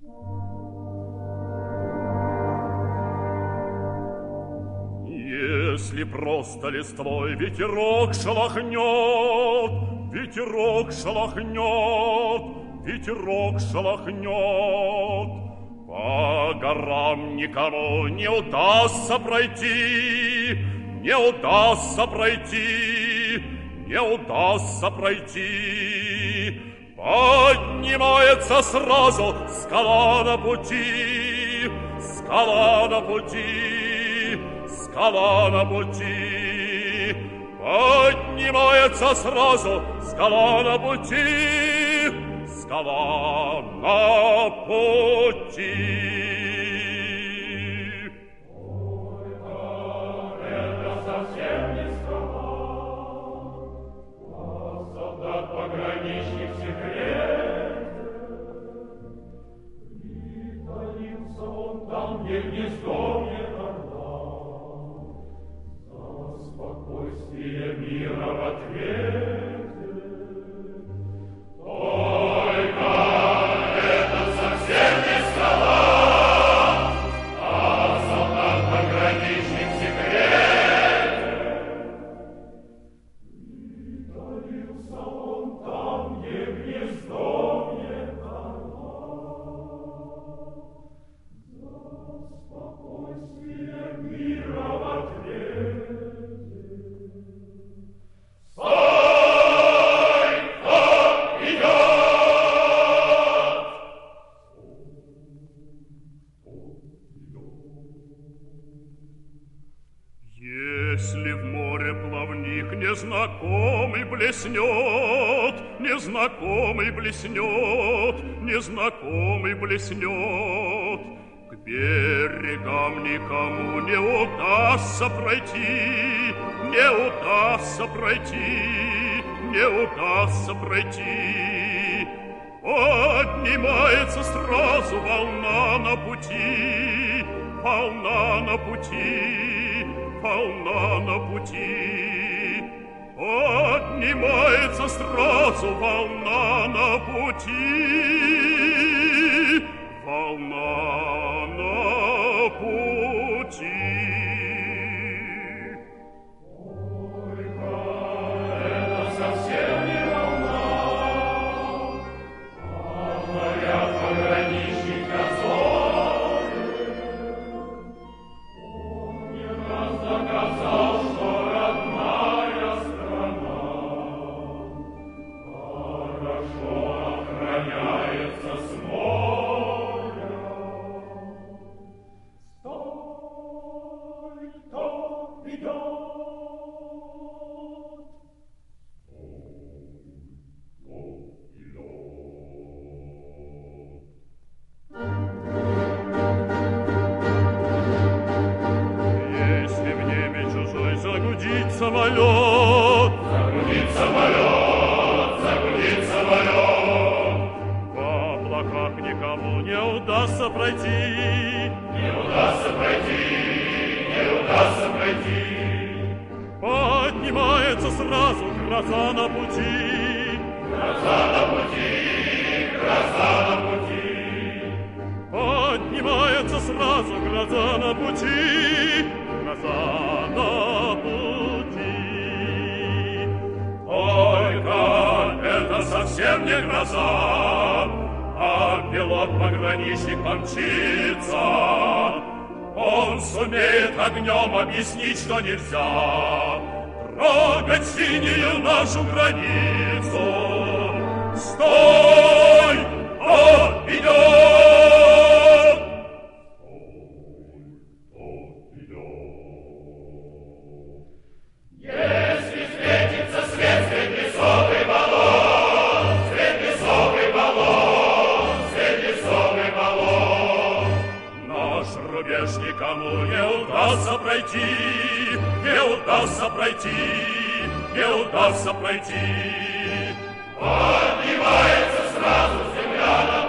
Если просто листвой ветерок шелохнет, ветерок шелохнет, ветерок шелохнет, по горам никому не удастся пройти, не удастся пройти, не удастся пройти. Поднимается сразу скала на пути, скала на пути, скала на пути. Поднимается сразу скала на пути, скала на пути. Где гнездовье орла, за спокойствие мира в ответе. Только это совсем не скала, а солдат-пограничник секрете. Притаился он там, где гнездовье орла. Спокойствие мира в ответе. Стой, кто идет! Если в море плавник незнакомый блеснет, незнакомый блеснет, незнакомый блеснет, к берегам никому не удастся пройти, не удастся пройти, не удастся пройти. Поднимается сразу волна на пути, волна на пути, волна на пути. Поднимается сразу волна на пути, волна на пути. Только это совсем не волна, а говорят пограничник дозоры. Он не раз доказал, что родная страна хорошо охраняется с моря. Стой, кто идет! Если в небе чужой загудит самолет, Загудит самолет, загудит самолет. в облаках никому не удастся пройти, Не удастся пройти, не удастся пройти. поднимается сразу гроза на пути, Гроза на пути, гроза на пути. поднимается сразу гроза на пути, гроза на пути. Только это совсем не гроза, а пилот-пограничник помчится. Он сумеет огнем объяснить, что нельзя трогать синюю нашу границу. Стой! Он идет! Если встретится свет среди высокой болот, среди высокой болот, среди высокой болот. Наш рубеж никому не удастся пройти, не удастся пройти, не удастся пройти. Поднимается сразу земля на